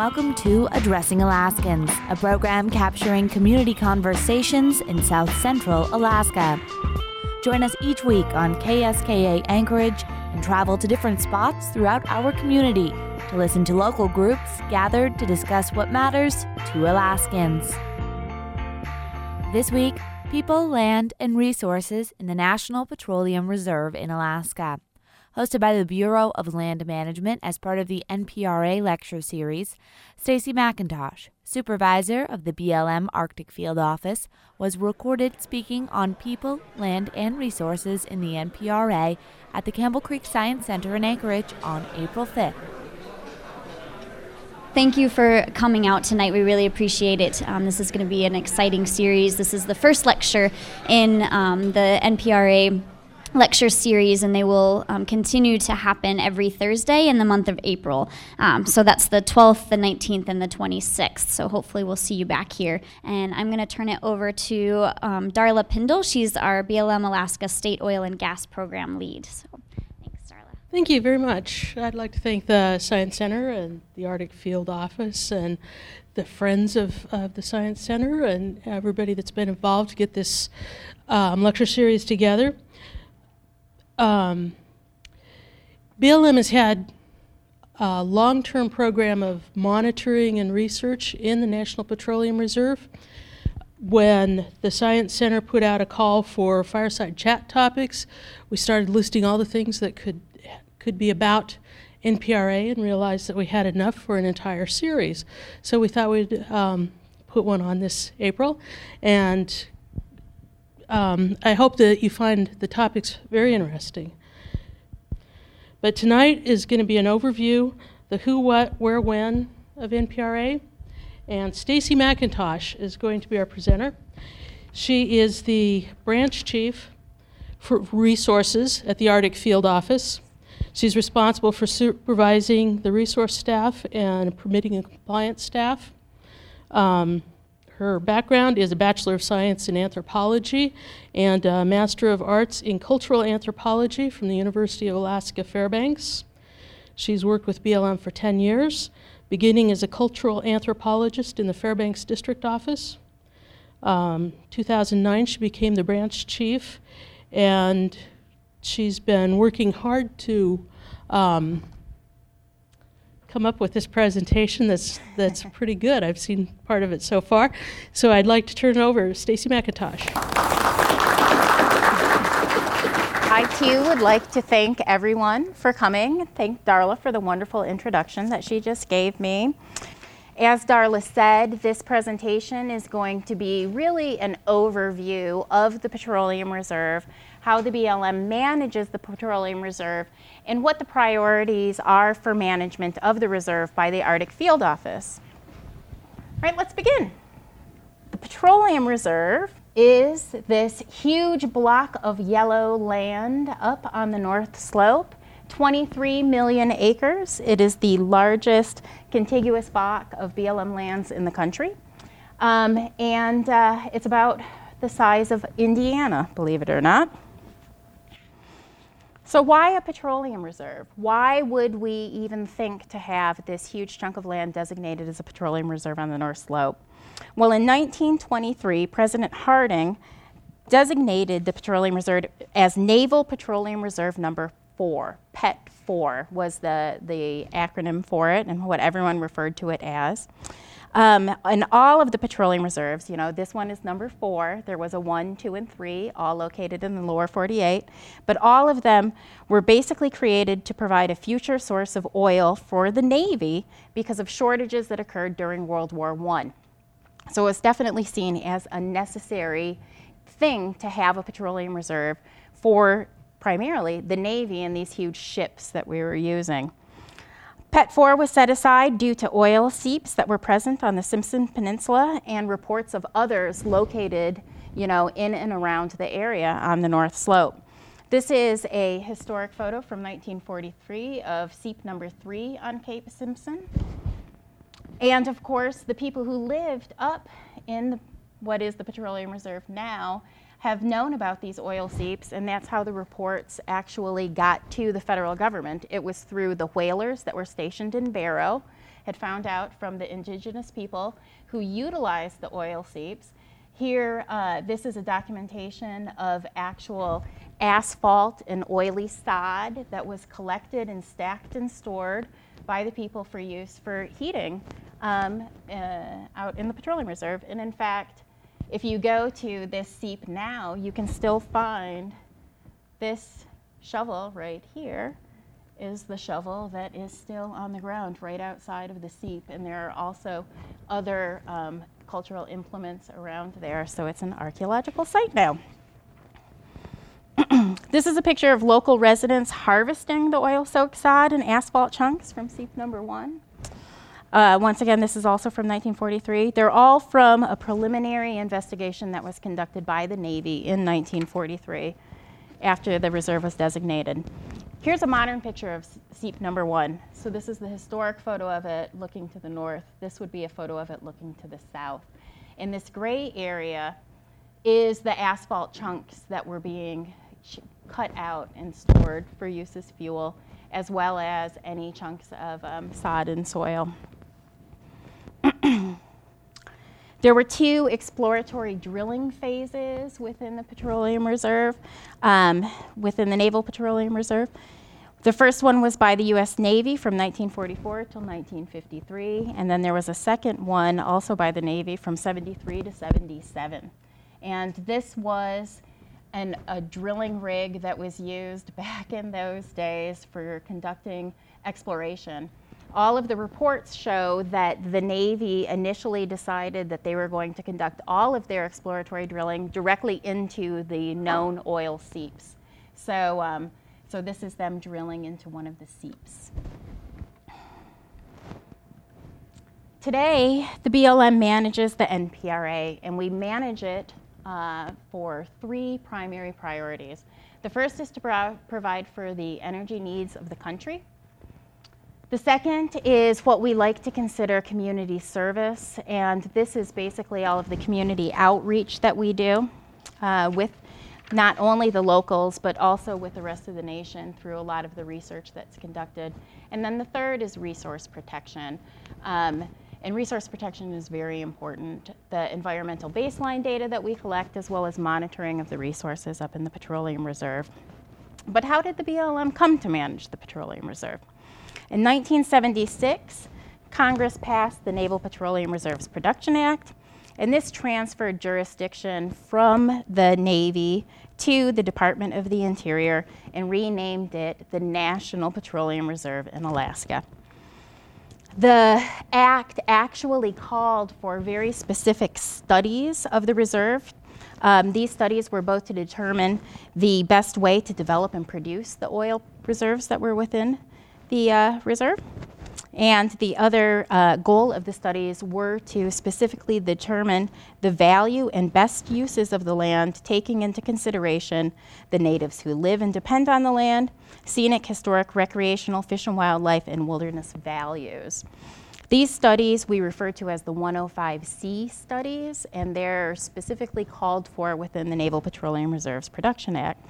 welcome to Addressing Alaskans, a program capturing community conversations in South Central Alaska. Join us each week on KSKA Anchorage and travel to different spots throughout our community to listen to local groups gathered to discuss what matters to Alaskans. This week, people, land, and resources in the National Petroleum Reserve in Alaska. Hosted by the Bureau of Land Management as part of the NPRA lecture series, Stacy McIntosh, supervisor of the BLM Arctic Field Office, was recorded speaking on people, land, and resources in the NPRA at the Campbell Creek Science Center in Anchorage on April 5th. Thank you for coming out tonight. We really appreciate it. This is going to be an exciting series. This is the first lecture in the NPRA lecture series, and they will continue to happen every Thursday in the month of April. So that's the 12th, the 19th, and the 26th. So hopefully we'll see you back here. And I'm going to turn it over to Darla Pindle. She's our BLM Alaska State Oil and Gas Program lead. So thanks, Darla. Thank you very much. I'd like to thank the Science Center and the Arctic Field Office and the friends of the Science Center and everybody that's been involved to get this lecture series together. BLM has had a long-term program of monitoring and research in the National Petroleum Reserve. When the Science Center put out a call for fireside chat topics, we started listing all the things that could be about NPRA and realized that we had enough for an entire series. So we thought we'd put one on this April, and I hope that you find the topics very interesting. But tonight is going to be an overview, the who, what, where, when of NPRA. And Stacy McIntosh is going to be our presenter. She is the branch chief for resources at the Arctic Field Office. She's responsible for supervising the resource staff and permitting and compliance staff. Her background is a Bachelor of Science in Anthropology and a Master of Arts in Cultural Anthropology from the University of Alaska Fairbanks. She's worked with BLM for 10 years, beginning as a cultural anthropologist in the Fairbanks District Office. 2009, she became the branch chief, and she's been working hard to come up with this presentation that's pretty good. I've seen part of it so far. So I'd like to turn it over to Stacy McIntosh. I too would like to thank everyone for coming. Thank Darla for the wonderful introduction that she just gave me. As Darla said, this presentation is going to be really an overview of the Petroleum Reserve, how the BLM manages the Petroleum Reserve, and what the priorities are for management of the reserve by the Arctic Field Office. All right, let's begin. The Petroleum Reserve is this huge block of yellow land up on the North Slope, 23 million acres. It is the largest contiguous block of BLM lands in the country. It's about the size of Indiana, believe it or not. So why a petroleum reserve? Why would we even think to have this huge chunk of land designated as a petroleum reserve on the North Slope? Well, in 1923, President Harding designated the petroleum reserve as Naval Petroleum Reserve Number 4. PET 4 was the acronym for it and what everyone referred to it as. And all of the petroleum reserves, this one is number 4. There was a 1, 2, and 3, all located in the lower 48. But all of them were basically created to provide a future source of oil for the Navy because of shortages that occurred during World War I. So it's definitely seen as a necessary thing to have a petroleum reserve for primarily the Navy and these huge ships that we were using. PET 4 was set aside due to oil seeps that were present on the Simpson Peninsula and reports of others located, in and around the area on the North Slope. This is a historic photo from 1943 of seep number 3 on Cape Simpson. And of course, the people who lived up in what is the Petroleum Reserve now have known about these oil seeps, and that's how the reports actually got to the federal government. It was through the whalers that were stationed in Barrow had found out from the indigenous people who utilized the oil seeps. Here, this is a documentation of actual asphalt and oily sod that was collected and stacked and stored by the people for use for heating out in the petroleum reserve. And in fact, if you go to this seep now, you can still find this shovel right here is the shovel that is still on the ground right outside of the seep. And there are also other cultural implements around there, so it's an archaeological site now. This is a picture of local residents harvesting the oil-soaked sod and asphalt chunks from seep number 1. Once again, this is also from 1943. They're all from a preliminary investigation that was conducted by the Navy in 1943 after the reserve was designated. Here's a modern picture of seep number 1. So this is the historic photo of it looking to the north. This would be a photo of it looking to the south. In this gray area is the asphalt chunks that were being cut out and stored for use as fuel, as well as any chunks of sod and soil. There were 2 exploratory drilling phases within the Petroleum Reserve, within the Naval Petroleum Reserve. The first one was by the U.S. Navy from 1944 till 1953, and then there was a second one also by the Navy from 73 to 77. And this was a drilling rig that was used back in those days for conducting exploration. All of the reports show that the Navy initially decided that they were going to conduct all of their exploratory drilling directly into the known oil seeps. So this is them drilling into one of the seeps. Today, the BLM manages the NPRA, and we manage it for 3 primary priorities. The first is to provide for the energy needs of the country. The second is what we like to consider community service, and this is basically all of the community outreach that we do with not only the locals, but also with the rest of the nation through a lot of the research that's conducted. And then the third is resource protection. And resource protection is very important. The environmental baseline data that we collect, as well as monitoring of the resources up in the Petroleum Reserve. But how did the BLM come to manage the Petroleum Reserve? In 1976, Congress passed the Naval Petroleum Reserves Production Act, and this transferred jurisdiction from the Navy to the Department of the Interior and renamed it the National Petroleum Reserve in Alaska. The act actually called for very specific studies of the reserve. These studies were both to determine the best way to develop and produce the oil reserves that were within the reserve. And the other goal of the studies were to specifically determine the value and best uses of the land, taking into consideration the natives who live and depend on the land, scenic, historic, recreational, fish and wildlife, and wilderness values. These studies we refer to as the 105C studies, and they're specifically called for within the Naval Petroleum Reserves Production Act.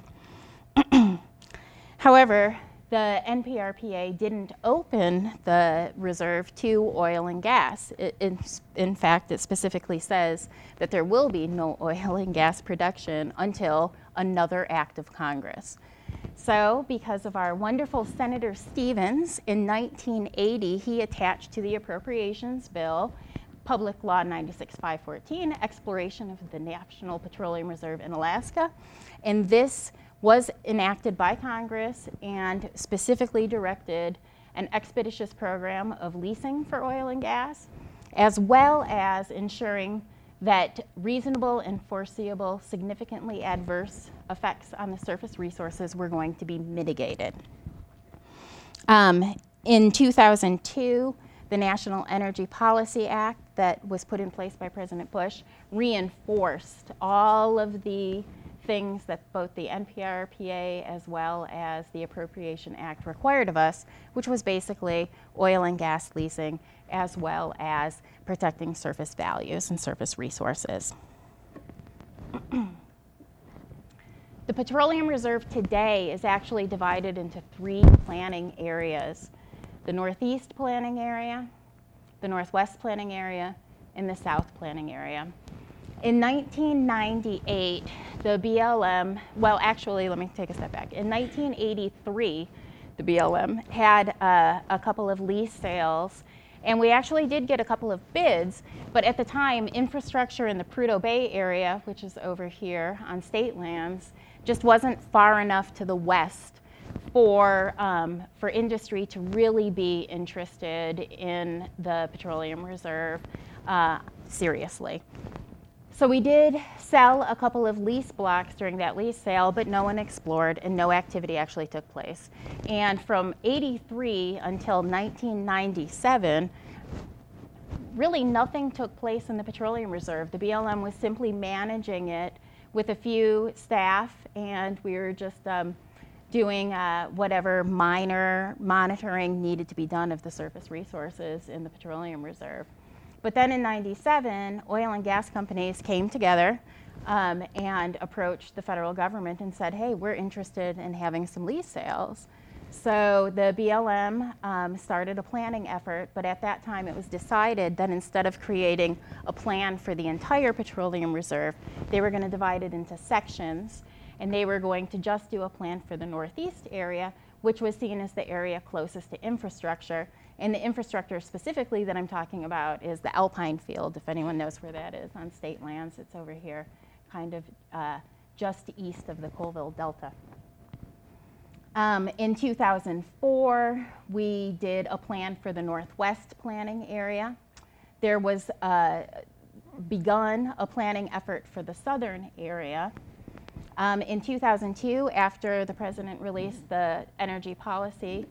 However, the NPRPA didn't open the reserve to oil and gas. In fact, it specifically says that there will be no oil and gas production until another act of Congress. So, because of our wonderful Senator Stevens, in 1980, he attached to the Appropriations Bill, Public Law 96-514, exploration of the National Petroleum Reserve in Alaska, and this was enacted by Congress and specifically directed an expeditious program of leasing for oil and gas, as well as ensuring that reasonable and foreseeable significantly adverse effects on the surface resources were going to be mitigated. In 2002, the National Energy Policy Act that was put in place by President Bush reinforced all of the things that both the NPRPA as well as the Appropriation Act required of us, which was basically oil and gas leasing as well as protecting surface values and surface resources. The Petroleum Reserve today is actually divided into 3 planning areas: the Northeast Planning Area, the Northwest Planning Area, and the South Planning Area. In 1998, the BLM, well, actually, let me take a step back. In 1983, the BLM had a couple of lease sales, and we actually did get a couple of bids, but at the time, infrastructure in the Prudhoe Bay area, which is over here on state lands, just wasn't far enough to the west for industry to really be interested in the petroleum reserve seriously. So we did sell a couple of lease blocks during that lease sale, but no one explored and no activity actually took place. And from 83 until 1997, really nothing took place in the petroleum reserve. The BLM was simply managing it with a few staff, and we were just doing whatever minor monitoring needed to be done of the surface resources in the petroleum reserve. But then in 97, oil and gas companies came together and approached the federal government and said, hey, we're interested in having some lease sales. So the BLM started a planning effort, but at that time it was decided that instead of creating a plan for the entire petroleum reserve, they were going to divide it into sections, and they were going to just do a plan for the northeast area, which was seen as the area closest to infrastructure. And the infrastructure specifically that I'm talking about is the Alpine Field, if anyone knows where that is on state lands. It's over here, kind of just east of the Colville Delta. In 2004, we did a plan for the Northwest Planning Area. There was begun a planning effort for the southern area. In 2002, after the president released the energy policy,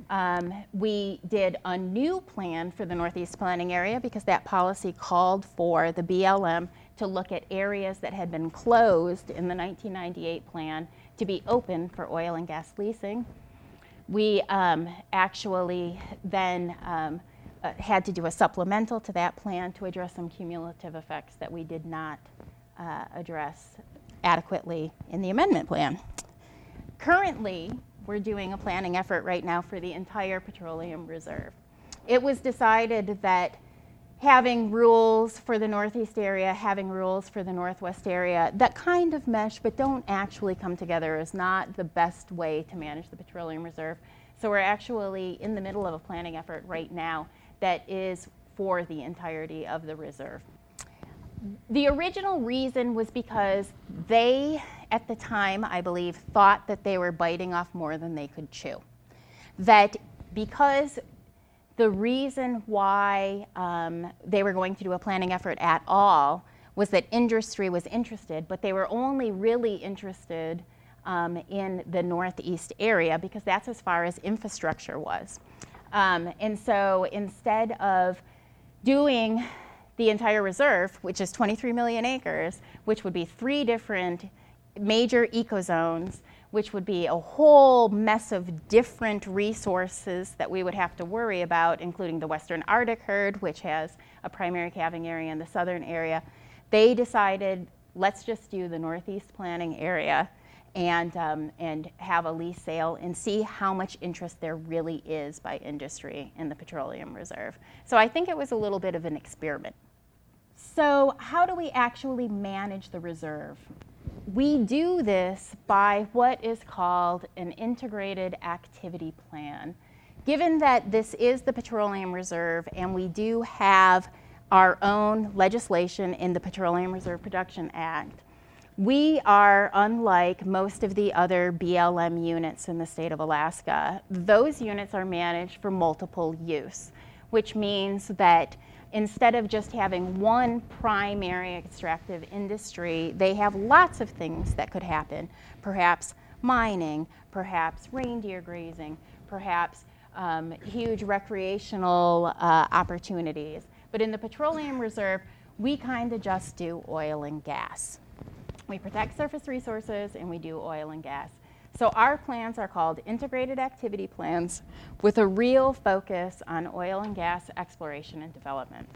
we did a new plan for the Northeast Planning Area because that policy called for the BLM to look at areas that had been closed in the 1998 plan to be open for oil and gas leasing. We actually then had to do a supplemental to that plan to address some cumulative effects that we did not address adequately in the amendment plan. Currently, we're doing a planning effort right now for the entire petroleum reserve. It was decided that having rules for the northeast area, having rules for the northwest area that kind of mesh but don't actually come together is not the best way to manage the petroleum reserve. So we're actually in the middle of a planning effort right now that is for the entirety of the reserve. The original reason was because they, at the time, I believe, thought that they were biting off more than they could chew. That because the reason why they were going to do a planning effort at all was that industry was interested, but they were only really interested in the northeast area because that's as far as infrastructure was. And so instead of doing the entire reserve, which is 23 million acres, which would be 3 different major ecozones, which would be a whole mess of different resources that we would have to worry about, including the Western Arctic herd, which has a primary calving area in the southern area. They decided, let's just do the Northeast Planning Area and have a lease sale and see how much interest there really is by industry in the petroleum reserve. So I think it was a little bit of an experiment. So how do we actually manage the reserve? We do this by what is called an integrated activity plan. Given that this is the petroleum reserve and we do have our own legislation in the Petroleum Reserve Production Act, we are unlike most of the other BLM units in the state of Alaska. Those units are managed for multiple use, which means that instead of just having one primary extractive industry, they have lots of things that could happen. Perhaps mining, perhaps reindeer grazing, perhaps huge recreational opportunities. But in the petroleum reserve, we kind of just do oil and gas. We protect surface resources and we do oil and gas. So our plans are called integrated activity plans with a real focus on oil and gas exploration and development.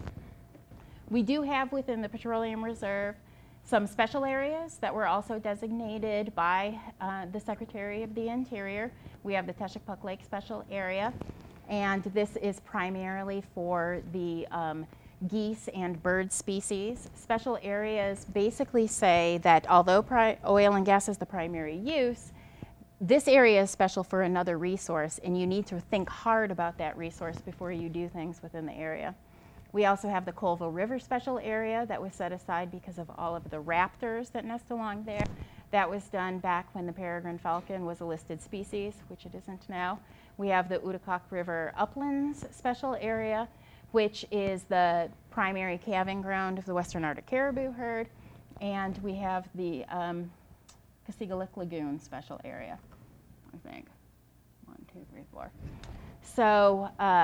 We do have within the petroleum reserve some special areas that were also designated by the Secretary of the Interior. We have the Teshekpuk Lake Special Area, And this is primarily for the geese and bird species. Special areas basically say that although oil and gas is the primary use, this area is special for another resource, and you need to think hard about that resource before you do things within the area. We also have the Colville River Special Area that was set aside because of all of the raptors that nest along there. That was done back when the peregrine falcon was a listed species, which it isn't now. We have the Ootacauck River Uplands Special Area, which is the primary calving ground of the western Arctic caribou herd. And we have the Casiga-Lick Lagoon Special Area, I think. 1, 2, 3, 4. So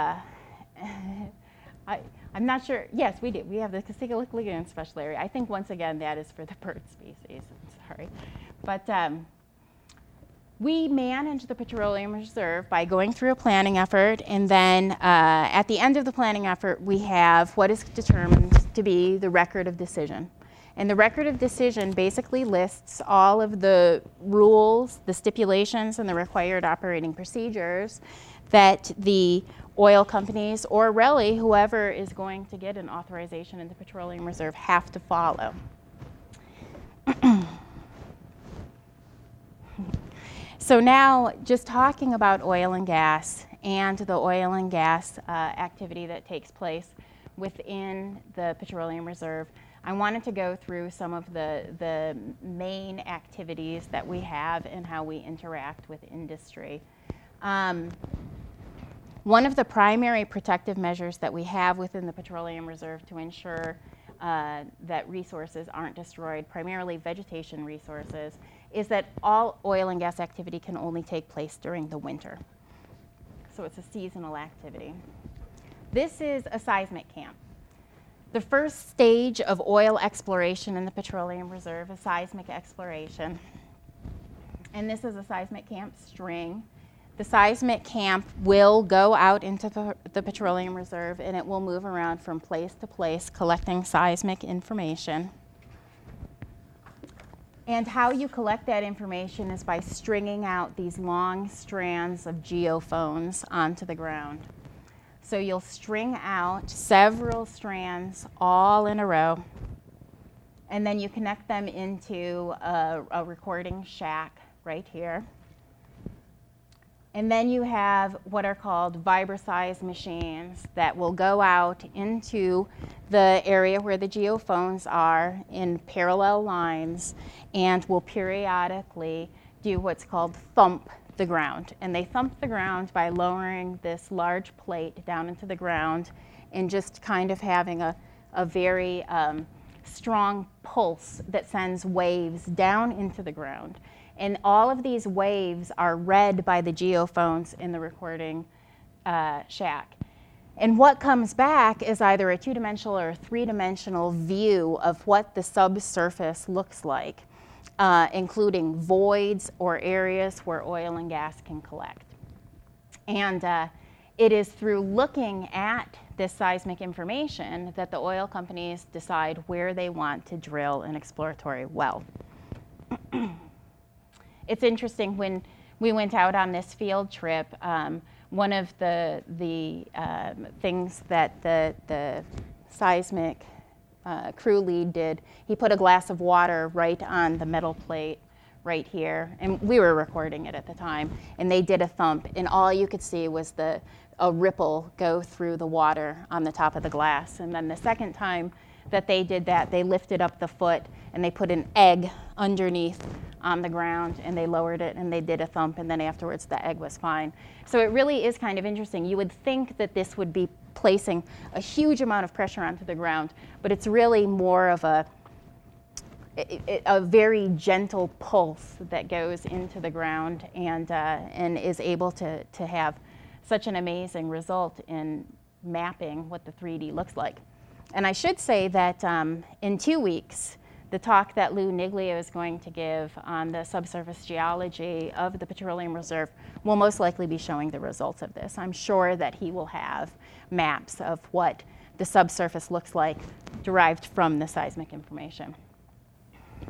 I'm not sure. Yes, we do. We have the Casiga-Lick Lagoon Special Area. I think, once again, that is for the bird species. I'm sorry. But we manage the petroleum reserve by going through a planning effort, and then at the end of the planning effort, we have what is determined to be the record of decision. And the record of decision basically lists all of the rules, the stipulations, and the required operating procedures that the oil companies, or really whoever is going to get an authorization in the petroleum reserve, have to follow. So now, just talking about oil and gas and the oil and gas activity that takes place within the petroleum reserve, I wanted to go through some of the main activities that we have and how we interact with industry. One of the primary protective measures that we have within the petroleum reserve to ensure that resources aren't destroyed, primarily vegetation resources, is that all oil and gas activity can only take place during the winter. So it's a seasonal activity. This is a seismic camp. The first stage of oil exploration in the petroleum reserve is seismic exploration. And this is a seismic camp string. The seismic camp will go out into the petroleum reserve, and it will move around from place to place collecting seismic information. And how you collect that information is by stringing out these long strands of geophones onto the ground. So you'll string out several strands all in a row, and then you connect them into a recording shack right here. And then you have what are called vibroseis machines that will go out into the area where the geophones are in parallel lines and will periodically do what's called thump the ground. And they thump the ground by lowering this large plate down into the ground and just kind of having a very strong pulse that sends waves down into the ground. And all of these waves are read by the geophones in the recording shack. And what comes back is either a two-dimensional or a three-dimensional view of what the subsurface looks like, including voids or areas where oil and gas can collect. And it is through looking at this seismic information that the oil companies decide where they want to drill an exploratory well. It's interesting, when we went out on this field trip, one of the things that the seismic crew lead did, he put a glass of water right on the metal plate right here, and we were recording it at the time, and they did a thump, and all you could see was a ripple go through the water on the top of the glass. And then the second time that they did that, they lifted up the foot and they put an egg underneath on the ground, and they lowered it and they did a thump, and then afterwards the egg was fine. So it really is kind of interesting. You would think that this would be placing a huge amount of pressure onto the ground, but it's really more of a very gentle pulse that goes into the ground and is able to have such an amazing result in mapping what the 3D looks like. And I should say that in 2 weeks, the talk that Lou Niglio is going to give on the subsurface geology of the petroleum reserve will most likely be showing the results of this. I'm sure that he will have maps of what the subsurface looks like derived from the seismic information.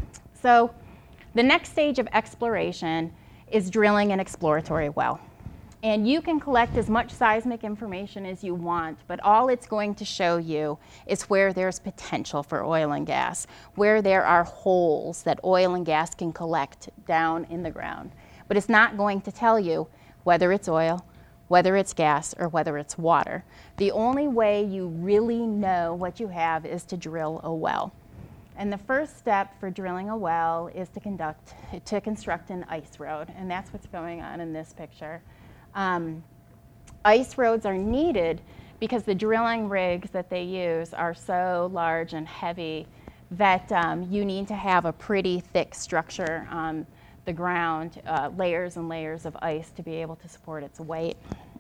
So the next stage of exploration is drilling an exploratory well. And you can collect as much seismic information as you want, but all it's going to show you is where there's potential for oil and gas, where there are holes that oil and gas can collect down in the ground. But it's not going to tell you whether it's oil, whether it's gas, or whether it's water. The only way you really know what you have is to drill a well. And the first step for drilling a well is to construct an ice road, and that's what's going on in this picture. Ice roads are needed because the drilling rigs that they use are so large and heavy that you need to have a pretty thick structure on the ground, layers and layers of ice to be able to support its weight.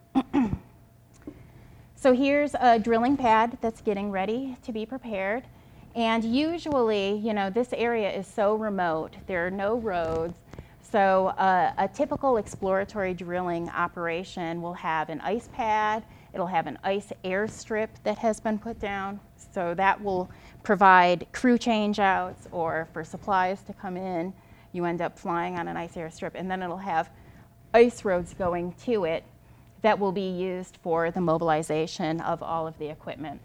So here's a drilling pad that's getting ready to be prepared. And usually, this area is so remote, there are no roads. So a typical exploratory drilling operation will have an ice pad, it'll have an ice airstrip that has been put down. So that will provide crew changeouts, or for supplies to come in, you end up flying on an ice airstrip, and then it'll have ice roads going to it that will be used for the mobilization of all of the equipment.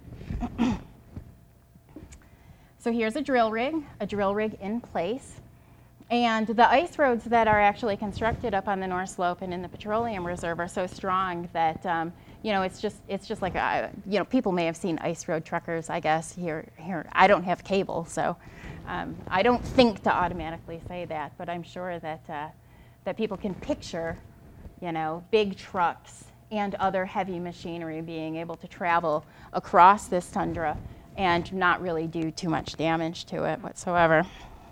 So here's a drill rig in place. And the ice roads that are actually constructed up on the North Slope and in the Petroleum Reserve are so strong that it's just like people may have seen ice road truckers. I guess here I don't have cable, so I don't think to automatically say that, but I'm sure that people can picture big trucks and other heavy machinery being able to travel across this tundra and not really do too much damage to it whatsoever.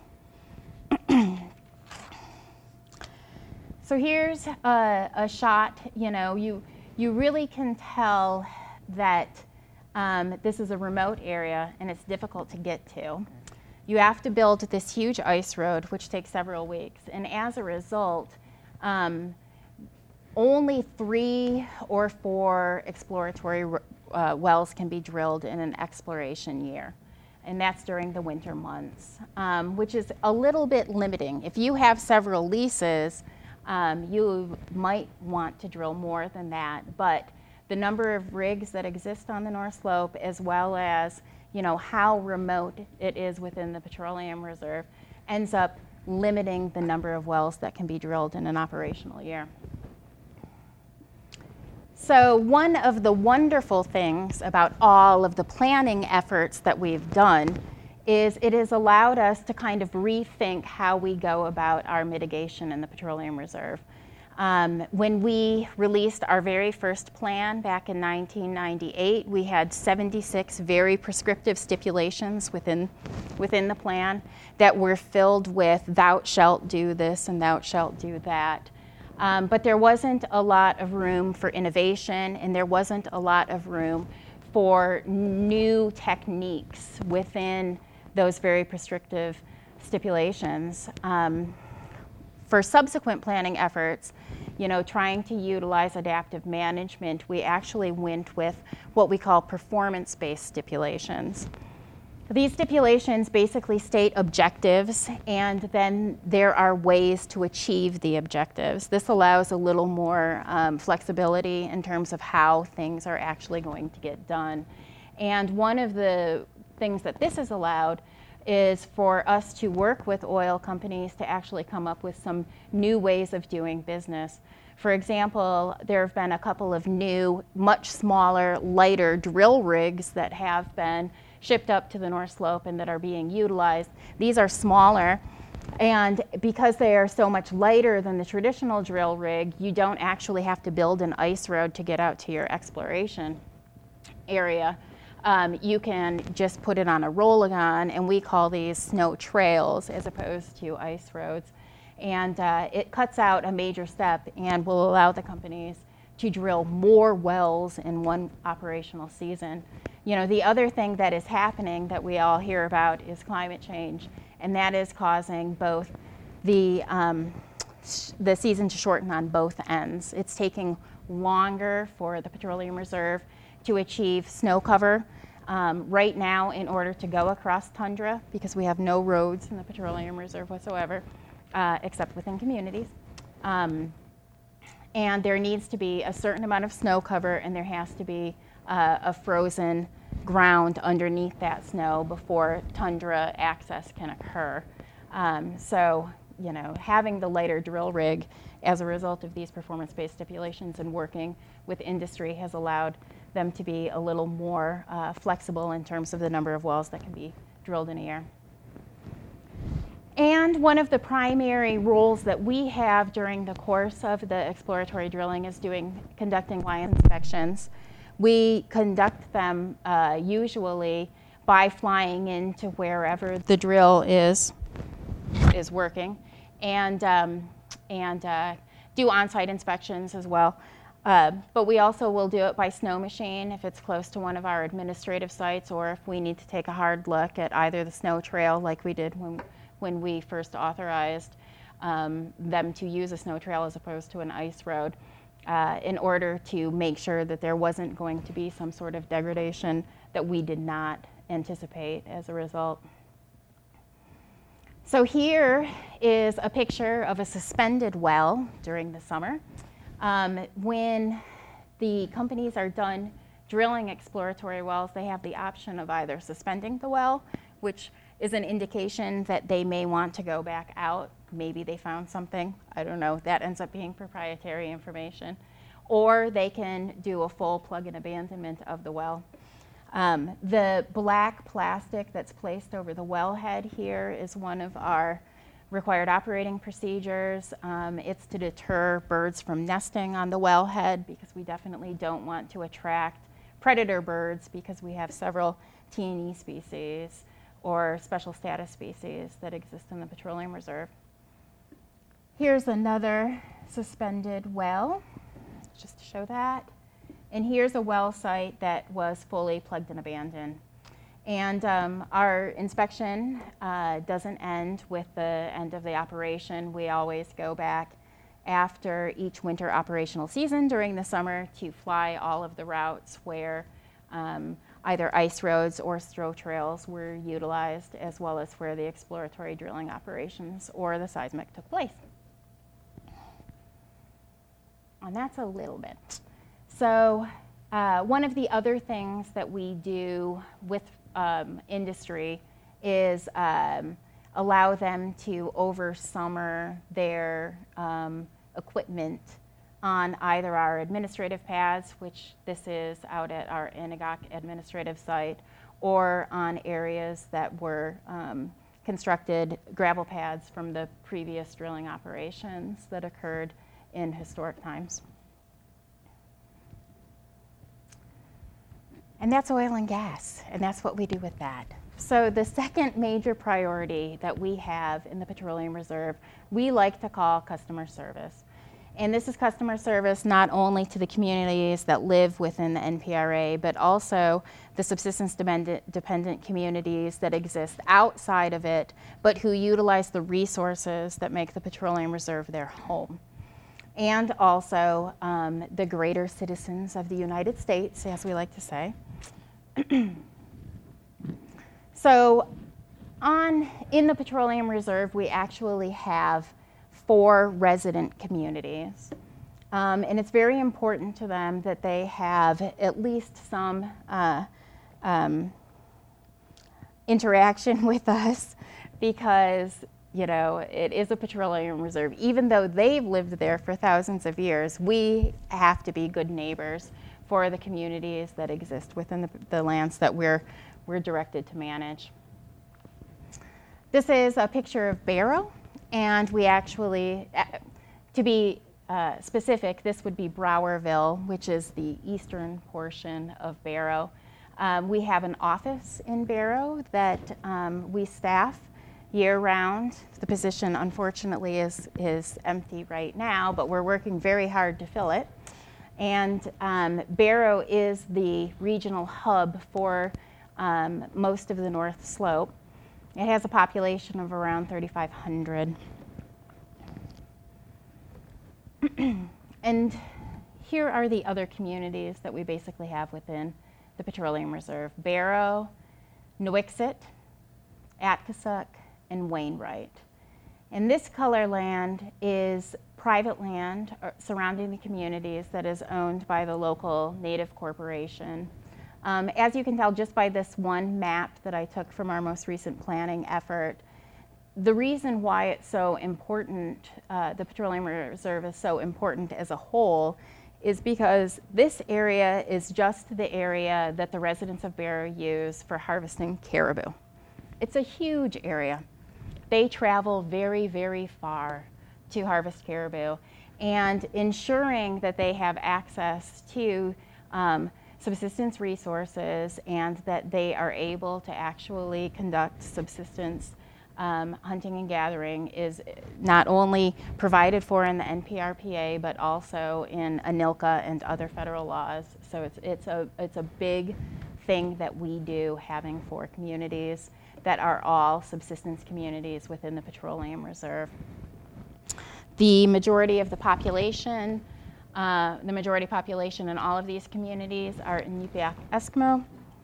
So here's a shot. You really can tell that this is a remote area and it's difficult to get to. You have to build this huge ice road, which takes several weeks, and as a result, only 3 or 4 exploratory wells can be drilled in an exploration year. And that's during the winter months, which is a little bit limiting. If you have several leases, you might want to drill more than that, but the number of rigs that exist on the North Slope, as well as how remote it is within the Petroleum Reserve, ends up limiting the number of wells that can be drilled in an operational year. So one of the wonderful things about all of the planning efforts that we've done is it has allowed us to kind of rethink how we go about our mitigation in the Petroleum Reserve. When we released our very first plan back in 1998, we had 76 very prescriptive stipulations within the plan that were filled with thou shalt do this and thou shalt do that. But there wasn't a lot of room for innovation, and there wasn't a lot of room for new techniques within those very prescriptive stipulations. For subsequent planning efforts, trying to utilize adaptive management, we actually went with what we call performance-based stipulations. These stipulations basically state objectives, and then there are ways to achieve the objectives. This allows a little more flexibility in terms of how things are actually going to get done. And one of the things that this has allowed is for us to work with oil companies to actually come up with some new ways of doing business. For example, there have been a couple of new, much smaller, lighter drill rigs that have been shipped up to the North Slope and that are being utilized. These are smaller, and because they are so much lighter than the traditional drill rig, you don't actually have to build an ice road to get out to your exploration area. You can just put it on a roll-a-gon, and we call these snow trails as opposed to ice roads. And it cuts out a major step and will allow the companies to drill more wells in one operational season. The other thing that is happening that we all hear about is climate change, and that is causing both the season to shorten on both ends. It's taking longer for the Petroleum Reserve to achieve snow cover right now in order to go across tundra, because we have no roads in the Petroleum Reserve whatsoever, except within communities. and there needs to be a certain amount of snow cover, and there has to be a frozen ground underneath that snow before tundra access can occur. So, you know, having the lighter drill rig as a result of these performance-based stipulations and working with industry has allowed them to be a little more flexible in terms of the number of wells that can be drilled in a year. And one of the primary roles that we have during the course of the exploratory drilling is conducting line inspections. We conduct them usually by flying into wherever the drill is working, and do on-site inspections as well. But we also will do it by snow machine if it's close to one of our administrative sites, or if we need to take a hard look at either the snow trail, like we did when we first authorized them to use a snow trail as opposed to an ice road, in order to make sure that there wasn't going to be some sort of degradation that we did not anticipate as a result. So here is a picture of a suspended well during the summer. When the companies are done drilling exploratory wells, they have the option of either suspending the well, which is an indication that they may want to go back out. Maybe they found something, I don't know, that ends up being proprietary information. Or they can do a full plug and abandonment of the well. The black plastic that's placed over the wellhead here is one of our required operating procedures. It's to deter birds from nesting on the wellhead, because we definitely don't want to attract predator birds, because we have several T&E species or special status species that exist in the petroleum reserve. Here's another suspended well, just to show that. And here's a well site that was fully plugged and abandoned. And our inspection doesn't end with the end of the operation. We always go back after each winter operational season during the summer to fly all of the routes where either ice roads or snow trails were utilized, as well as where the exploratory drilling operations or the seismic took place. And that's a little bit. So one of the other things that we do with industry is allow them to over summer their equipment on either our administrative pads, which this is out at our Inagok administrative site, or on areas that were constructed gravel pads from the previous drilling operations that occurred in historic times. And that's oil and gas, and that's what we do with that. So the second major priority that we have in the Petroleum Reserve, we like to call customer service. And this is customer service not only to the communities that live within the NPRA, but also the subsistence-dependent communities that exist outside of it, but who utilize the resources that make the Petroleum Reserve their home. And also the greater citizens of the United States, as we like to say. So in the Petroleum Reserve, we actually have 4 resident communities. And it's very important to them that they have at least some interaction with us, because you know, it is a petroleum reserve. Even though they've lived there for thousands of years, we have to be good neighbors for the communities that exist within the lands that we're directed to manage. This is a picture of Barrow, and we actually, to be specific, this would be Browerville, which is the eastern portion of Barrow. We have an office in Barrow that we staff year-round. The position, unfortunately, is empty right now, but we're working very hard to fill it. And Barrow is the regional hub for most of the North Slope. It has a population of around 3,500. And here are the other communities that we basically have within the Petroleum Reserve: Barrow, Nuiqsut, Atkasuk, and Wainwright. And this color land is private land surrounding the communities that is owned by the local Native corporation. As you can tell just by this one map that I took from our most recent planning effort, the reason why it's so important, the Petroleum Reserve is so important as a whole, is because this area is just the area that the residents of Barrow use for harvesting caribou. It's a huge area. They travel very, very far to harvest caribou, and ensuring that they have access to subsistence resources and that they are able to actually conduct subsistence hunting and gathering is not only provided for in the NPRPA, but also in ANILCA and other federal laws. So it's a big thing that we do, having 4 communities that are all subsistence communities within the Petroleum Reserve. The majority of the population, in all of these communities are Inupiaq Eskimo.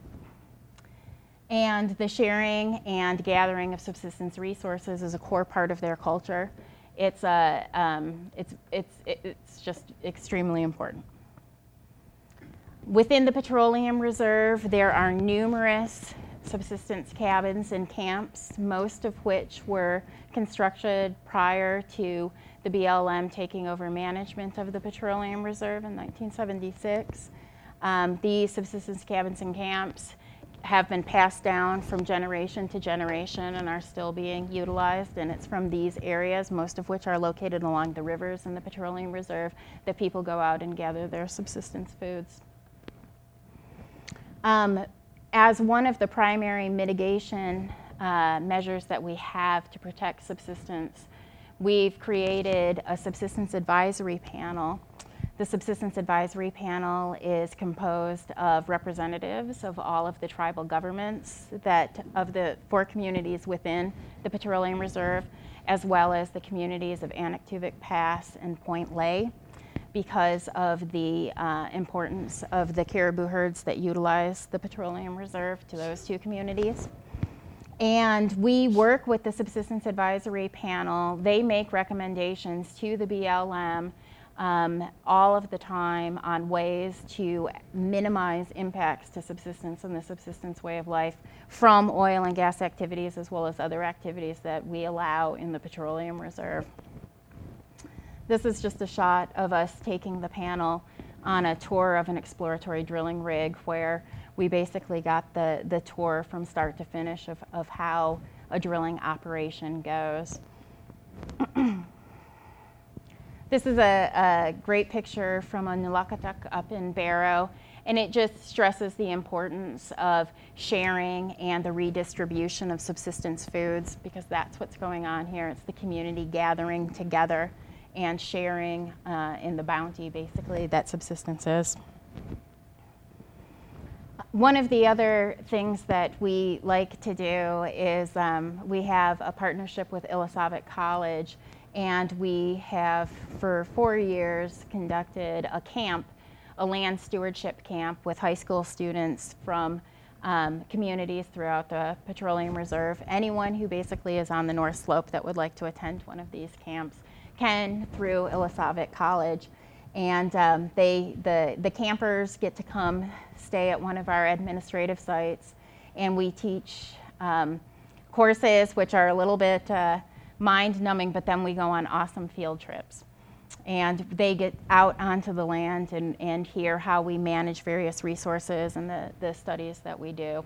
And the sharing and gathering of subsistence resources is a core part of their culture. It's just extremely important. Within the Petroleum Reserve, there are numerous subsistence cabins and camps, most of which were constructed prior to the BLM taking over management of the Petroleum Reserve in 1976. These subsistence cabins and camps have been passed down from generation to generation and are still being utilized, and it's from these areas, most of which are located along the rivers in the Petroleum Reserve, that people go out and gather their subsistence foods. As one of the primary mitigation measures that we have to protect subsistence, we've created a subsistence advisory panel. The Subsistence Advisory Panel is composed of representatives of all of the tribal governments of the 4 communities within the Petroleum Reserve, as well as the communities of Anaktuvuk Pass and Point Lay, because of the importance of the caribou herds that utilize the Petroleum Reserve to those 2 communities. And we work with the Subsistence Advisory Panel. They make recommendations to the BLM all of the time on ways to minimize impacts to subsistence and the subsistence way of life from oil and gas activities, as well as other activities that we allow in the Petroleum Reserve. This is just a shot of us taking the panel on a tour of an exploratory drilling rig, where we basically got the tour from start to finish of how a drilling operation goes. This is a great picture from a Nulakatuk up in Barrow, and it just stresses the importance of sharing and the redistribution of subsistence foods, because that's what's going on here. It's the community gathering together and sharing in the bounty, basically, that subsistence is. One of the other things that we like to do is we have a partnership with Illisavik College, and we have for 4 years conducted a camp, a land stewardship camp with high school students from communities throughout the Petroleum Reserve. Anyone who basically is on the North Slope that would like to attend one of these camps can through Illisavik College. And the campers get to come stay at one of our administrative sites, and we teach courses which are a little bit mind-numbing, but then we go on awesome field trips. And they get out onto the land and hear how we manage various resources and the studies that we do.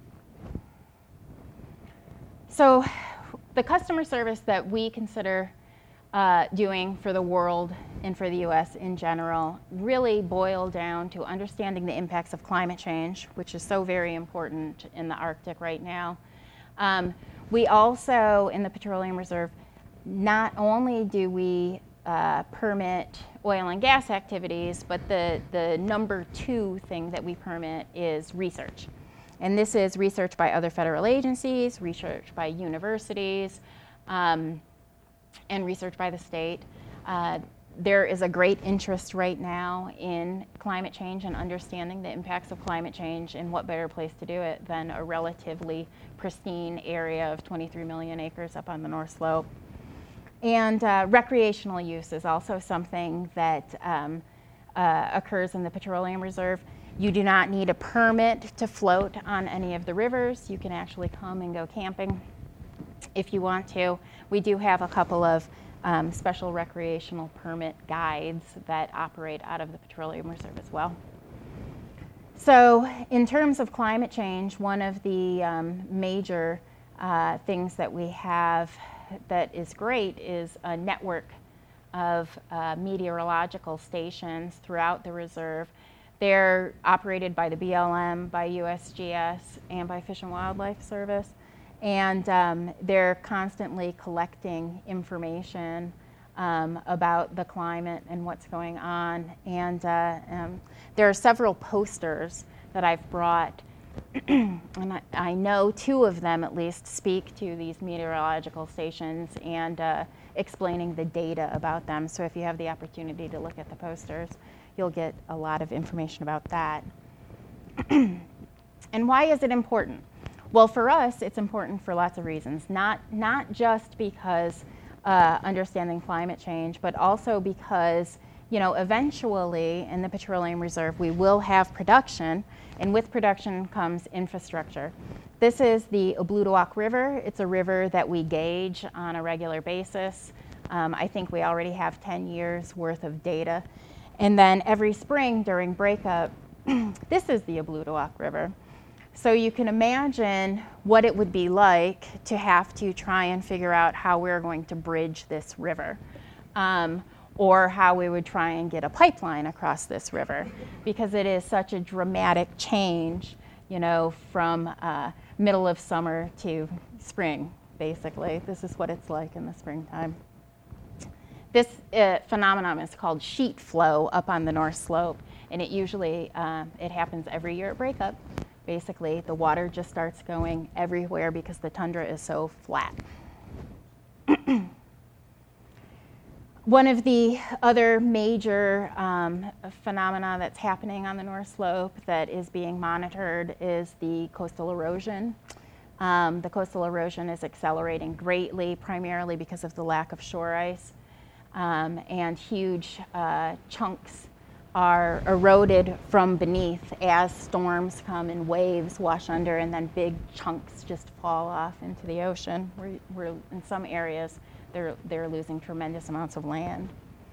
So the customer service that we consider doing for the world and for the U.S. in general really boil down to understanding the impacts of climate change, which is so very important in the Arctic right now. We also, in the Petroleum Reserve, not only do we permit oil and gas activities, but the number 2 thing that we permit is research. And this is research by other federal agencies, research by universities, and research by the state. There is a great interest right now in climate change and understanding the impacts of climate change, and what better place to do it than a relatively pristine area of 23 million acres up on the North Slope. And recreational use is also something that occurs in the Petroleum Reserve. You do not need a permit to float on any of the rivers. You can actually come and go camping if you want to. We do have a couple of special recreational permit guides that operate out of the Petroleum Reserve as well. So in terms of climate change, one of the major things that we have that is great is a network of meteorological stations throughout the reserve. They're operated by the BLM, by USGS, and by Fish and Wildlife Service. And they're constantly collecting information about the climate and what's going on. And there are several posters that I've brought, and I know 2 of them at least speak to these meteorological stations and explaining the data about them. So if you have the opportunity to look at the posters, you'll get a lot of information about that. And why is it important? Well, for us, it's important for lots of reasons, not just because understanding climate change, but also because, eventually in the Petroleum Reserve, we will have production, and with production comes infrastructure. This is the Oblutowok River. It's a river that we gauge on a regular basis. I think we already have 10 years worth of data. And then every spring during breakup, this is the Oblutowok River. So you can imagine what it would be like to have to try and figure out how we're going to bridge this river, or how we would try and get a pipeline across this river, because it is such a dramatic change, from middle of summer to spring, basically. This is what it's like in the springtime. This phenomenon is called sheet flow up on the North Slope, and it usually it happens every year at breakup. Basically, the water just starts going everywhere because the tundra is so flat. One of the other major phenomena that's happening on the North Slope that is being monitored is the coastal erosion. The coastal erosion is accelerating greatly, primarily because of the lack of shore ice, and huge chunks are eroded from beneath as storms come and waves wash under, and then big chunks just fall off into the ocean. We're in some areas, they're losing tremendous amounts of land.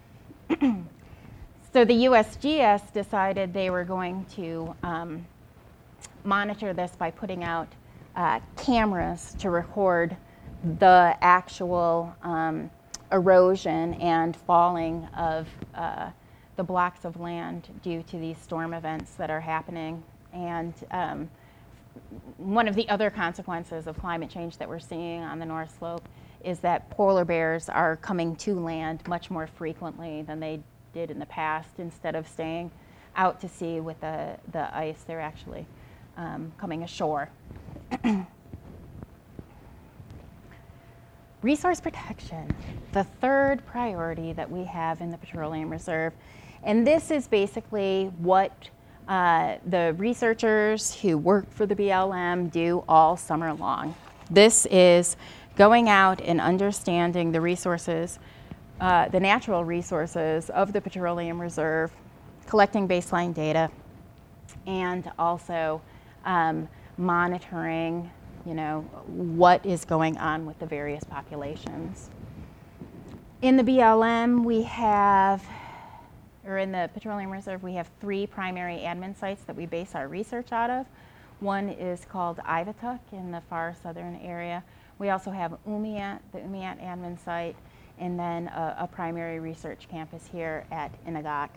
So the USGS decided they were going to monitor this by putting out cameras to record the actual erosion and falling of the blocks of land due to these storm events that are happening. And one of the other consequences of climate change that we're seeing on the North Slope is that polar bears are coming to land much more frequently than they did in the past. Instead of staying out to sea with the ice, they're actually coming ashore. Resource protection, the third priority that we have in the Petroleum Reserve. And this is basically what the researchers who work for the BLM do all summer long. This is going out and understanding the resources, the natural resources of the Petroleum Reserve, collecting baseline data, and also monitoring, what is going on with the various populations. In the BLM, in the Petroleum Reserve, we have 3 primary admin sites that we base our research out of. One is called Ivatuck in the far southern area. We also have Umiat, the Umiat admin site, and then a primary research campus here at Inagak.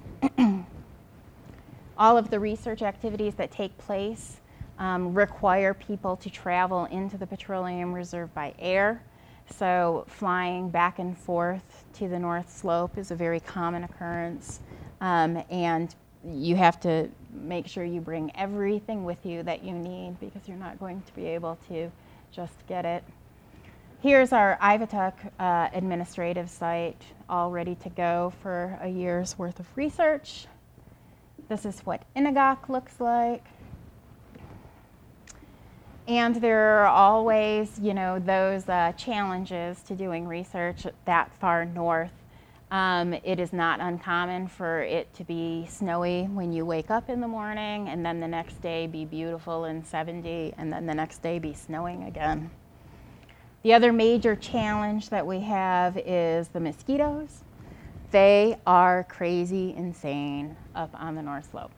All of the research activities that take place require people to travel into the Petroleum Reserve by air. So flying back and forth to the North Slope is a very common occurrence, and you have to make sure you bring everything with you that you need, because you're not going to be able to just get it. Here's our Ivatuck administrative site, all ready to go for a year's worth of research. This is what Inagak looks like. And there are always, those challenges to doing research that far north. It is not uncommon for it to be snowy when you wake up in the morning, and then the next day be beautiful and 70, and then the next day be snowing again. The other major challenge that we have is the mosquitoes. They are crazy insane up on the North Slope.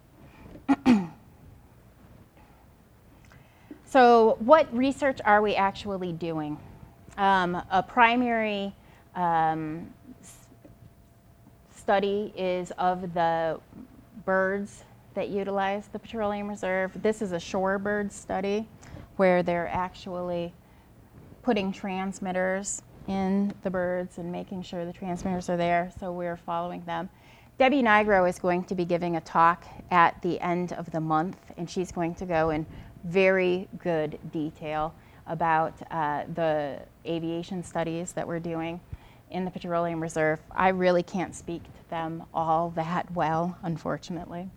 So what research are we actually doing? A primary study is of the birds that utilize the petroleum reserve. This is a shorebird study where they're actually putting transmitters in the birds and making sure the transmitters are there, so we're following them. Debbie Nigro is going to be giving a talk at the end of the month, and she's going to go in very good detail about the aviation studies that we're doing in the petroleum reserve. I really can't speak to them all that well, unfortunately.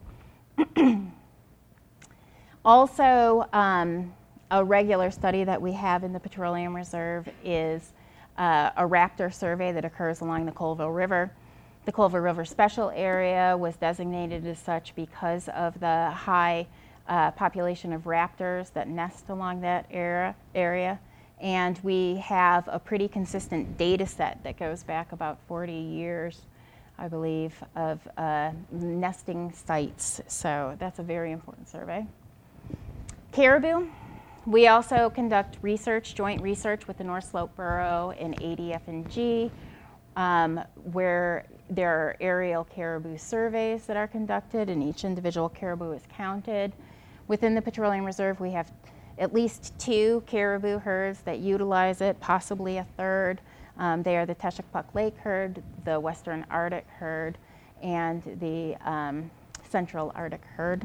Also, a regular study that we have in the petroleum reserve is a raptor survey that occurs along the Colville River. The Colville River Special Area was designated as such because of the high population of raptors that nest along that area. And we have a pretty consistent data set that goes back about 40 years, I believe, of nesting sites. So that's a very important survey. Caribou. We also conduct research, joint research with the North Slope Borough and ADF&G, where there are aerial caribou surveys that are conducted and each individual caribou is counted. Within the petroleum reserve, we have at least 2 caribou herds that utilize it, possibly a third. They are the Teshekpuk Lake herd, the Western Arctic herd, and the Central Arctic herd.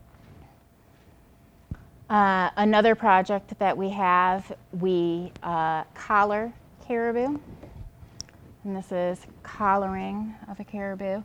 Another project that we have, we collar caribou, and this is collaring of a caribou.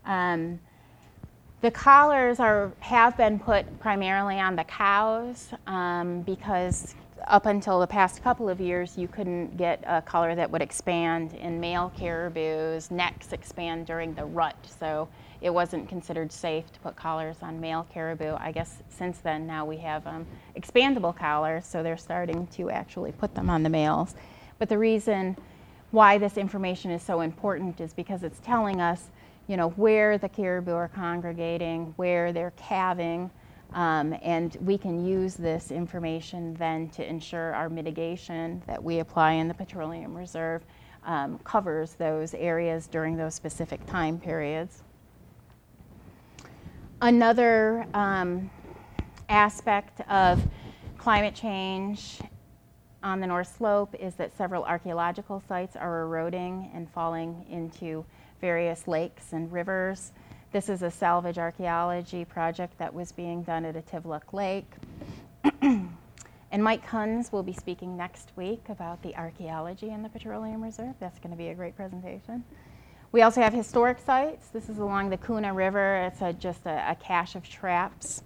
The collars have been put primarily on the cows because up until the past couple of years you couldn't get a collar that would expand. In male caribous, necks expand during the rut, so it wasn't considered safe to put collars on male caribou. I guess since then now we have expandable collars, so they're starting to actually put them on the males. But the reason why this information is so important is because it's telling us where the caribou are congregating, where they're calving, and we can use this information then to ensure our mitigation that we apply in the petroleum reserve covers those areas during those specific time periods. Another aspect of climate change on the North Slope is that several archaeological sites are eroding and falling into various lakes and rivers. This is a salvage archaeology project that was being done at Ativluk Lake. And Mike Huns will be speaking next week about the archaeology in the petroleum reserve. That's going to be a great presentation. We also have historic sites. This is along the Kuna River. It's just a cache of traps.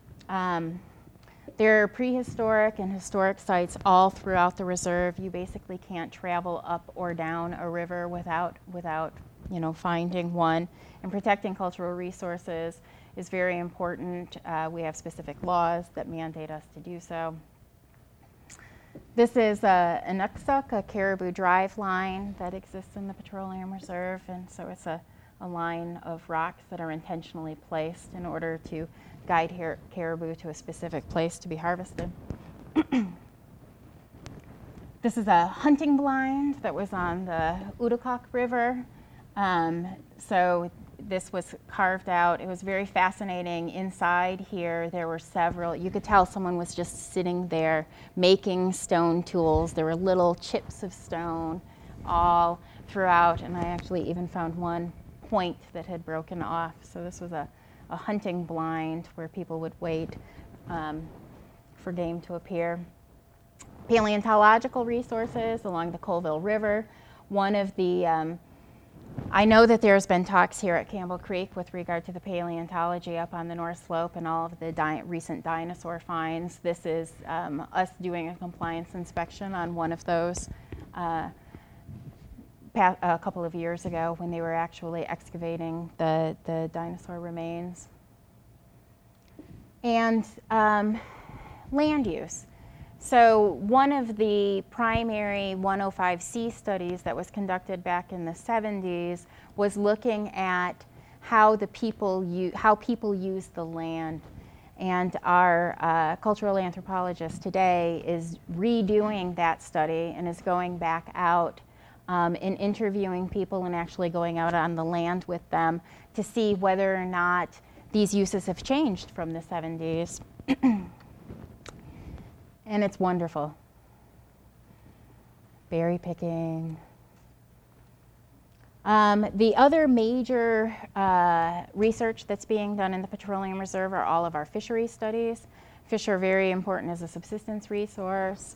There are prehistoric and historic sites all throughout the reserve. You basically can't travel up or down a river without finding one. And protecting cultural resources is very important. We have specific laws that mandate us to do so. This is an Uksuk, a caribou drive line that exists in the petroleum reserve, and so it's a line of rocks that are intentionally placed in order to guide caribou to a specific place to be harvested. This is a hunting blind that was on the Udakok River. So this was carved out. It was very fascinating. Inside here, there were several. You could tell someone was just sitting there making stone tools. There were little chips of stone all throughout, and I actually even found one point that had broken off. So this was a hunting blind where people would wait for game to appear. Paleontological resources along the Colville River. One of the I know that there's been talks here at Campbell Creek with regard to the paleontology up on the North Slope and all of the recent dinosaur finds. This is us doing a compliance inspection on one of those a couple of years ago when they were actually excavating the dinosaur remains. And land use. So one of the primary 105C studies that was conducted back in the 70s was looking at how people use the land. And our cultural anthropologist today is redoing that study and is going back out and interviewing people and actually going out on the land with them to see whether or not these uses have changed from the 70s. And it's wonderful. Berry picking. The other major research that's being done in the Petroleum Reserve are all of our fishery studies. Fish are very important as a subsistence resource.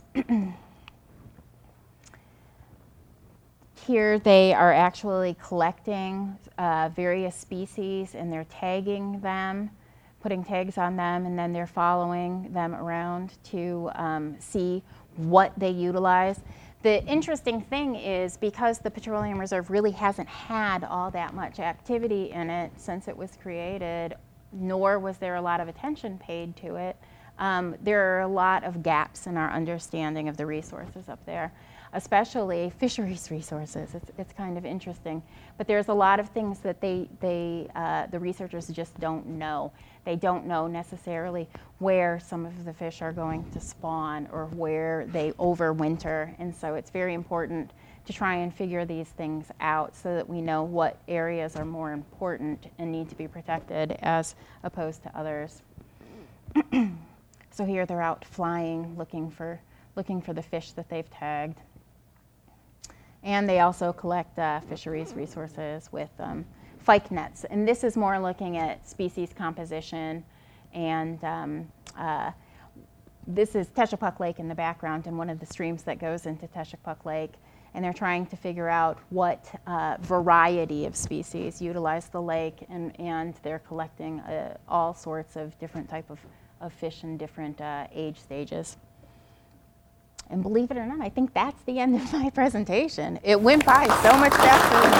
Here they are actually collecting various species and they're tagging them, putting tags on them, and then they're following them around to see what they utilize. The interesting thing is because the Petroleum Reserve really hasn't had all that much activity in it since it was created, nor was there a lot of attention paid to it, there are a lot of gaps in our understanding of the resources up there, especially fisheries resources. It's kind of interesting. But there's a lot of things that the researchers just don't know. They don't know necessarily where some of the fish are going to spawn or where they overwinter. And so it's very important to try and figure these things out so that we know what areas are more important and need to be protected as opposed to others. So here they're out flying, looking for the fish that they've tagged. And they also collect fisheries resources with fyke nets. And this is more looking at species composition. And this is Teshepuk Lake in the background and one of the streams that goes into Teshepuk Lake. And they're trying to figure out what variety of species utilize the lake. And they're collecting all sorts of different type of fish in different age stages. And believe it or not, I think that's the end of my presentation. It went by so much faster than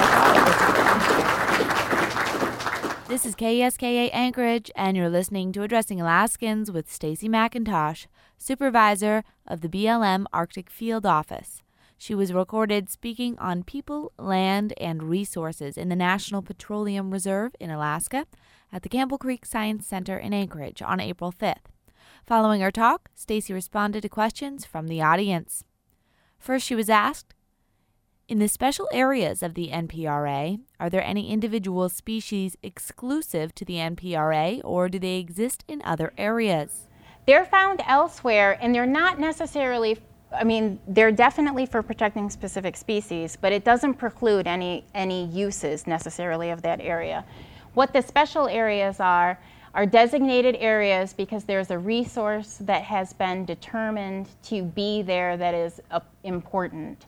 I thought. This is KSKA Anchorage, and you're listening to Addressing Alaskans with Stacy McIntosh, Supervisor of the BLM Arctic Field Office. She was recorded speaking on people, land, and resources in the National Petroleum Reserve in Alaska at the Campbell Creek Science Center in Anchorage on April 5th. Following our talk, Stacy responded to questions from the audience. First, she was asked, in the special areas of the NPRA, are there any individual species exclusive to the NPRA, or do they exist in other areas? They're found elsewhere, and they're not necessarily, they're definitely for protecting specific species, but it doesn't preclude any uses necessarily of that area. What the special areas are designated areas because there's a resource that has been determined to be there that is important.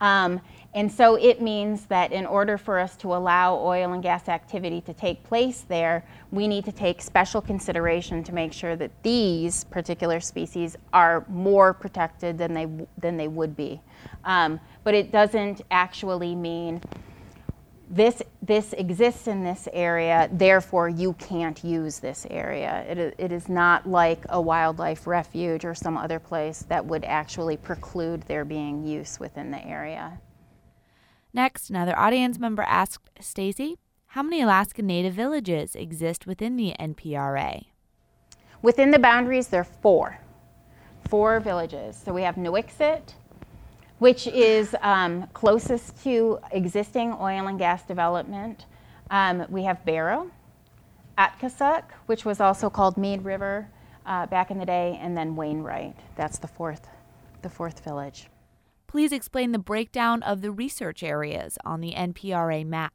And so it means that in order for us to allow oil and gas activity to take place there, we need to take special consideration to make sure that these particular species are more protected than they would be. But it doesn't actually mean this exists in this area, therefore you can't use this area. It is not like a wildlife refuge or some other place that would actually preclude there being use within the area. Next, another audience member asked Stacy, how many Alaska Native villages exist within the NPRA? Within the boundaries, there are four villages. So we have Nuiqsut, which is closest to existing oil and gas development. We have Barrow, Atkasuk, which was also called Mead River back in the day, and then Wainwright. That's the fourth village. Please explain the breakdown of the research areas on the NPRA map.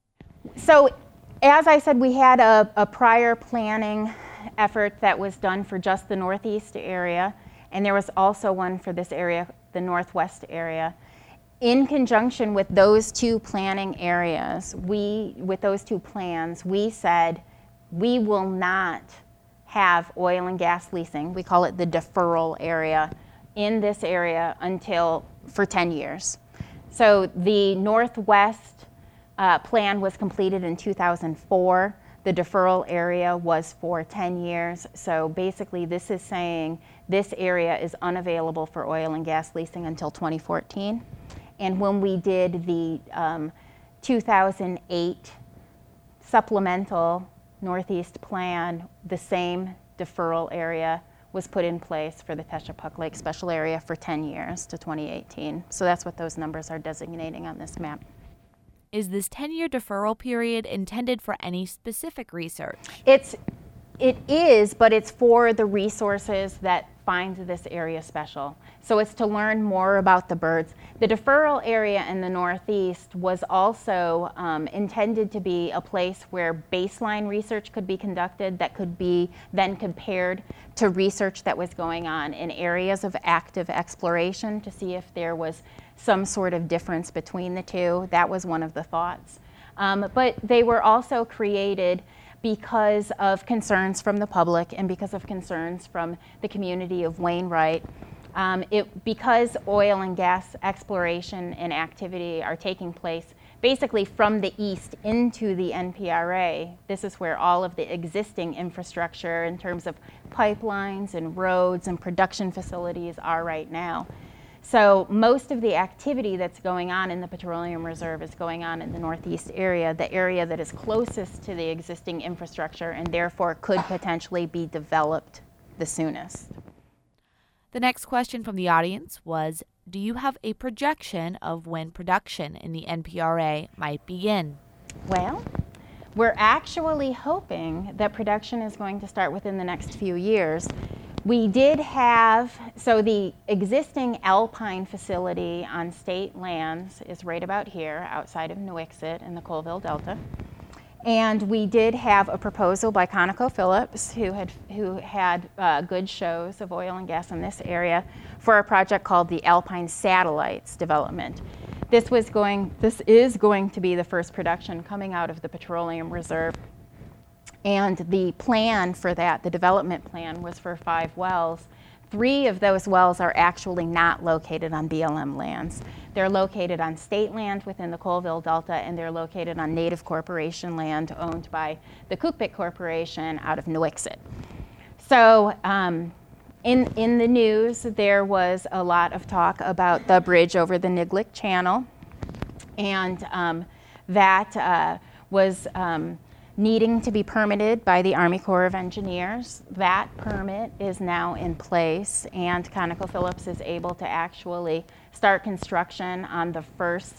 So, as I said, we had a prior planning effort that was done for just the northeast area, and there was also one for this area, the northwest area. in conjunction with those two planning areas, with those two plans, we said we will not have oil and gas leasing, we call it the deferral area, in this area for 10 years. So the Northwest plan was completed in 2004. The deferral area was for 10 years. So basically this is saying this area is unavailable for oil and gas leasing until 2014. And when we did the 2008 supplemental Northeast plan, the same deferral area was put in place for the Techapuck Lake Special Area for 10 years to 2018. So that's what those numbers are designating on this map. Is this 10-year deferral period intended for any specific research? It is, but it's for the resources that find this area special. So it's to learn more about the birds. The deferral area in the Northeast was also intended to be a place where baseline research could be conducted that could be then compared to research that was going on in areas of active exploration to see if there was some sort of difference between the two. That was one of the thoughts. But they were also created because of concerns from the public and because of concerns from the community of Wainwright. Because oil and gas exploration and activity are taking place basically from the east into the NPRA, this is where all of the existing infrastructure in terms of pipelines and roads and production facilities are right now. So most of the activity that's going on in the Petroleum Reserve is going on in the Northeast area, the area that is closest to the existing infrastructure and therefore could potentially be developed the soonest. The next question from the audience was, do you have a projection of when production in the NPRA might begin? Well, we're actually hoping that production is going to start within the next few years. We did have, so the existing Alpine facility on state lands is right about here, outside of Nuiqsut in the Colville Delta. And we did have a proposal by ConocoPhillips, who had good shows of oil and gas in this area, for a project called the Alpine Satellites development. This is going to be the first production coming out of the Petroleum Reserve. And the plan for that, the development plan, was for 5 wells. 3 of those wells are actually not located on BLM lands. They're located on state land within the Colville Delta, and they're located on Native Corporation land owned by the Kukpik Corporation out of Nuiqsut. So in the news, there was a lot of talk about the bridge over the Niglick Channel, and that was needing to be permitted by the Army Corps of Engineers. That permit is now in place, and ConocoPhillips is able to actually start construction on the first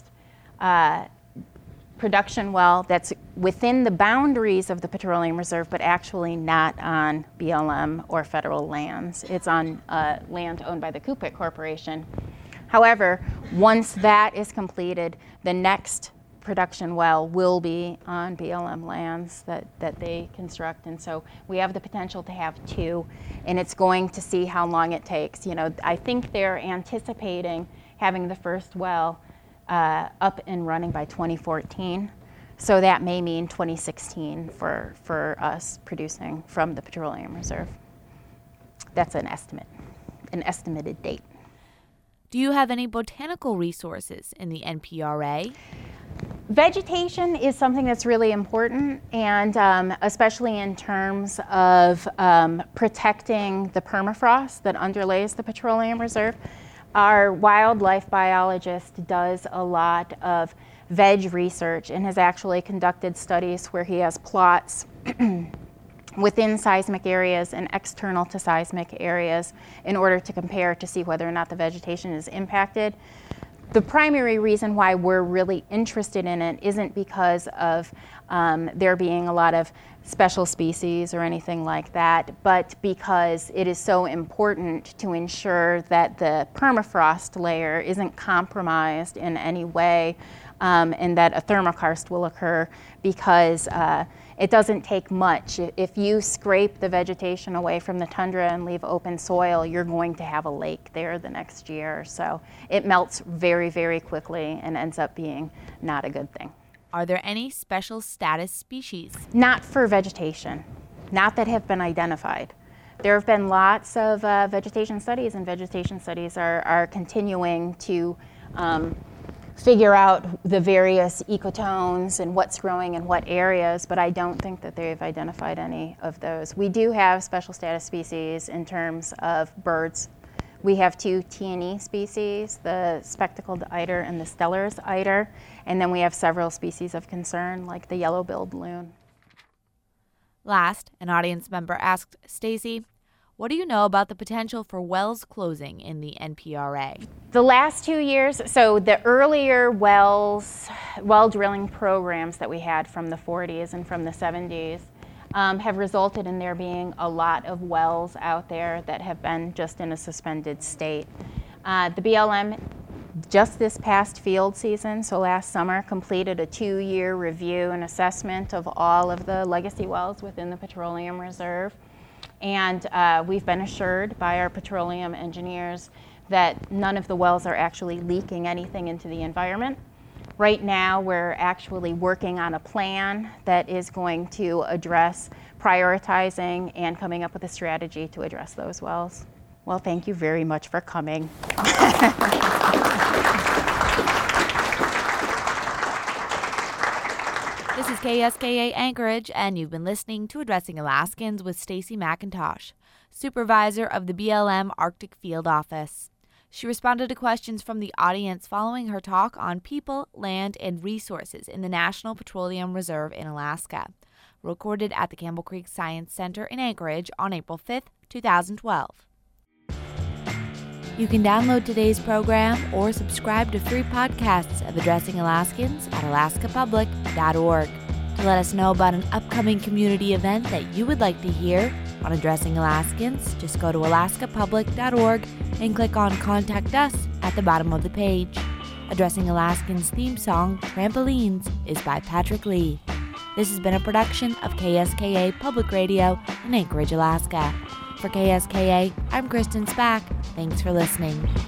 production well that's within the boundaries of the Petroleum Reserve, but actually not on BLM or federal lands. It's on land owned by the Kukpik Corporation. However, once that is completed, the next production well will be on BLM lands that they construct, and so we have the potential to have 2, and it's going to see how long it takes. You know, I think they're anticipating having the first well up and running by 2014, so that may mean 2016 for us producing from the Petroleum Reserve. That's an estimated date. Do you have any botanical resources in the NPRA? Vegetation is something that's really important, and especially in terms of protecting the permafrost that underlays the Petroleum Reserve. Our wildlife biologist does a lot of veg research and has actually conducted studies where he has plots within seismic areas and external to seismic areas in order to compare to see whether or not the vegetation is impacted. The primary reason why we're really interested in it isn't because of there being a lot of special species or anything like that, but because it is so important to ensure that the permafrost layer isn't compromised in any way and that a thermokarst will occur because it doesn't take much. If you scrape the vegetation away from the tundra and leave open soil, you're going to have a lake there the next year. So it melts very, very quickly and ends up being not a good thing. Are there any special status species? Not for vegetation, not that have been identified. There have been lots of vegetation studies, and vegetation studies are continuing to figure out the various ecotones and what's growing in what areas, but I don't think that they've identified any of those. We do have special status species in terms of birds. We have 2 T&E species, the spectacled eider and the Steller's eider, and then we have several species of concern like the yellow-billed loon. Last, an audience member asked Stacy, what do you know about the potential for wells closing in the NPRA? The last 2 years, so the earlier well drilling programs that we had from the 40s and from the 70s have resulted in there being a lot of wells out there that have been just in a suspended state. The BLM just this past field season, so last summer, completed a 2-year review and assessment of all of the legacy wells within the Petroleum Reserve. And we've been assured by our petroleum engineers that none of the wells are actually leaking anything into the environment. Right now, we're actually working on a plan that is going to address prioritizing and coming up with a strategy to address those wells. Well, thank you very much for coming. This is KSKA Anchorage, and you've been listening to Addressing Alaskans with Stacy McIntosh, Supervisor of the BLM Arctic Field Office. She responded to questions from the audience following her talk on people, land, and resources in the National Petroleum Reserve in Alaska, recorded at the Campbell Creek Science Center in Anchorage on April 5th, 2012. You can download today's program or subscribe to free podcasts of Addressing Alaskans at alaskapublic.org. To let us know about an upcoming community event that you would like to hear on Addressing Alaskans, just go to alaskapublic.org and click on Contact Us at the bottom of the page. Addressing Alaskans' theme song, Trampolines, is by Patrick Lee. This has been a production of KSKA Public Radio in Anchorage, Alaska. For KSKA, I'm Kristen Spack. Thanks for listening.